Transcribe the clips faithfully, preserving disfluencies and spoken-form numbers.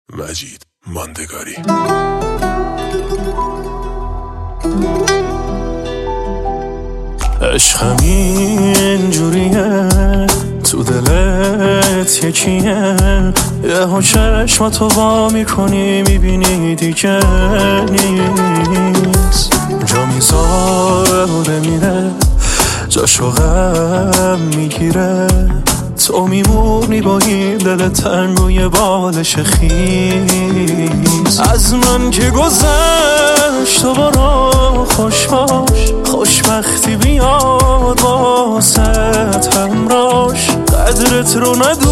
مجید ماندگاری. عشقم اینجوریه، تو دلت یکیه، یه ها چشماتو وا میکنی میبینی دیگه نیست، جا میذاره میره، جاشو غم میگیره، تو میمونی با این دل تنگ و یه بالش خیز. از من که گذشت تو برو خوش باش، خوشبختی بیاد واسط همراش، قدرت رو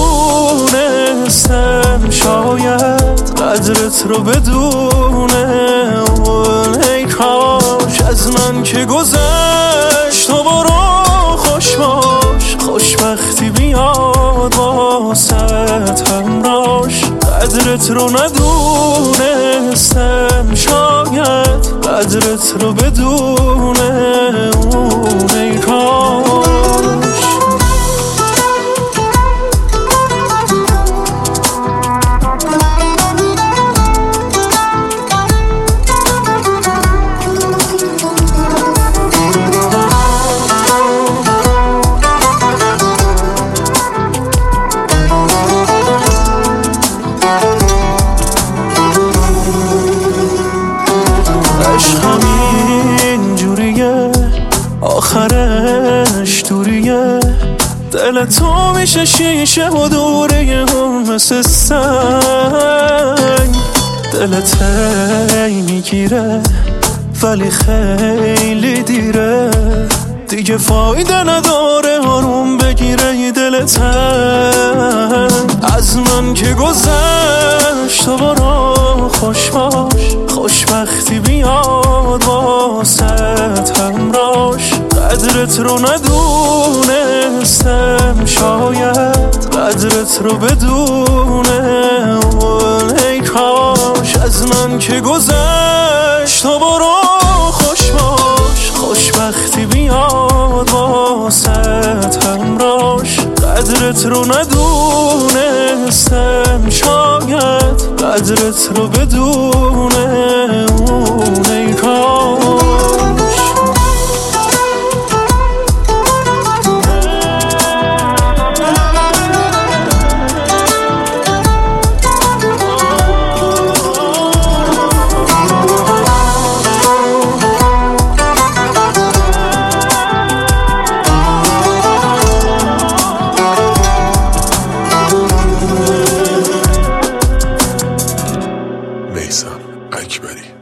ندونستم شاید قدرت رو بدونه اون، ای کاش از من که گذشت تو برو خوش باش، خوشبختی بیاد واسط همراش، قدرت رو ندونستم شاید قدرت رو بدونه اون، ای کاش. عشقم اینجوریه، آخرش دوریه، دل تو میشه شیشه و دوره هم مثل سنگ، دلت هی میگیره ولی خیلی دیره، دیگه فایده نداره آروم بگیره دلت هنگ. از من که گذشت تو برو خوش باش، خوشبختی بیاد واسط همراش، قدرت رو ندونستم شاید قدرت رو بدونه اون، ای کاش از من که گذشت تو برو خوش باش، خوشبختی بیاد واسط همراش، قدرت رو ندونستم شاید قدرت رو بدونه اون، ای کاش. میثم اکبری.